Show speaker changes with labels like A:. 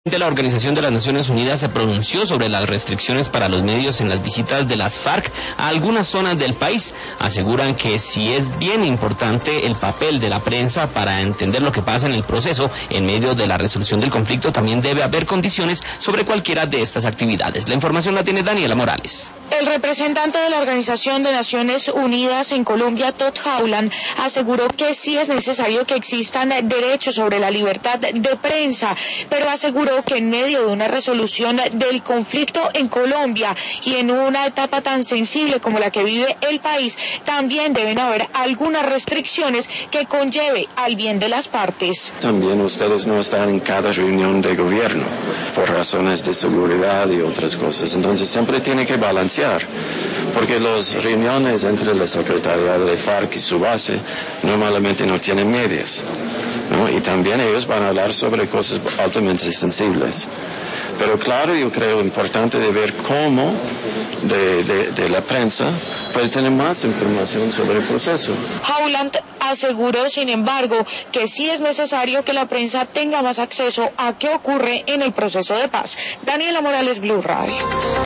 A: La Organización de las Naciones Unidas se pronunció sobre las restricciones para los medios en las visitas de las FARC a algunas zonas del país. Aseguran que si es bien importante el papel de la prensa para entender lo que pasa en el proceso en medio de la resolución del conflicto, también debe haber condiciones sobre cualquiera de estas actividades. La información la tiene Daniela Morales.
B: El representante de la Organización de Naciones Unidas en Colombia, Todd Howland, aseguró que sí es necesario que existan derechos sobre la libertad de prensa, pero aseguró que en medio de una resolución del conflicto en Colombia y en una etapa tan sensible como la que vive el país, también deben haber algunas restricciones que conlleve al bien de las partes.
C: También ustedes no están en cada reunión de gobierno por razones de seguridad y otras cosas, entonces siempre tiene que balancear, porque las reuniones entre la Secretaría de FARC y su base normalmente no tienen medias, ¿no? Y también ellos van a hablar sobre cosas altamente sensibles. Pero claro, yo creo importante de ver cómo de la prensa puede tener más información sobre el proceso.
B: Howland aseguró, sin embargo, que sí es necesario que la prensa tenga más acceso a qué ocurre en el proceso de paz. Daniela Morales, Blue Radio.